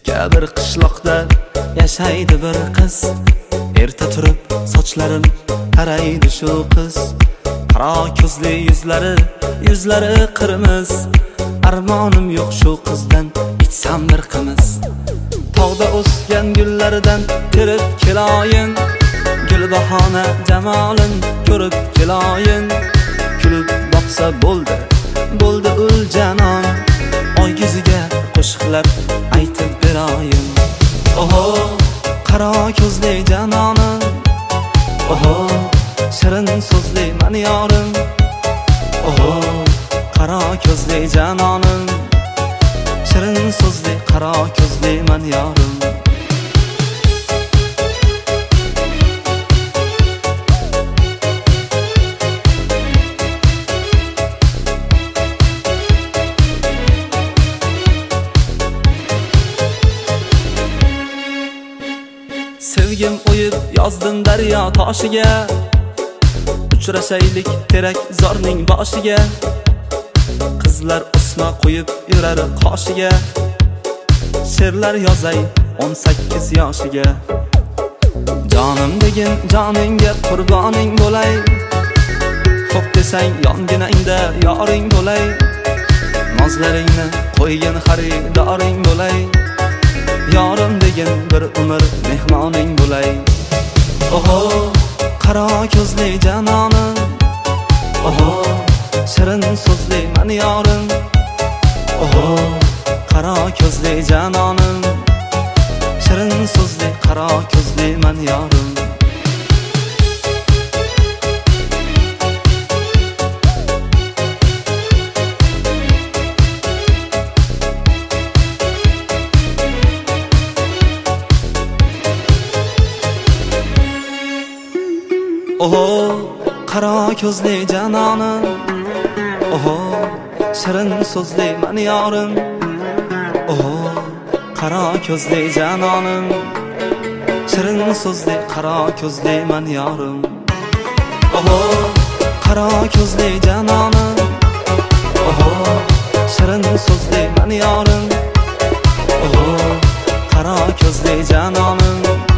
bir qishloqda yashaydi bir qiz. Erta turib sochlarim taraydi shu qiz. Qaro ko'zli yuzlari qirmiz. Armonim yo'q shu qizdan ichsam bir qimiz. Tog'da o'sgan gullaridan terib keloyin. Gul bahona jamolin ko'rib keloyin. Kulib boqsa bo'ldi ul janon. Oy yuziga qo'shiqlar aytib beroyin. Oho, qaro ko'zli janonim. Oho, shirin so'zli men yorim. Oho, qaro ko'zli janonim. Shirin so'zli qaro ko'zli men yorim. Sevgim o'yib yozdim daryo toshiga. Uchrashaylik terak zorning boshiga. Qizlar o'sma qo'yib yurar qoshiga. She'rlar yozay 18 yoshiga. Jonim degin joningga qurboning bo'lay. Xo'p desang yonginangda yoring bo'lay. Nozlaringni qo'ygin xaridoring bo'lay. Yorim degin bir umr mehmoning bo'lay. Oho, qaro ko'zli janonim. Oho, shirin so'zli men yorim. Oho, qaro ko'zli janonim. Shirin so'zli qaro ko'zli men yorim. Oho, qaro ko'zli janonim. Oho, shirin so'zli men yorim. Oho, qaro ko'zli janonim. Shirin so'zli qaro ko'zli men yorim. Oho, qaro ko'zli janonim. Oho, shirin so'zli men yorim. Oho, qaro ko'zli janonim.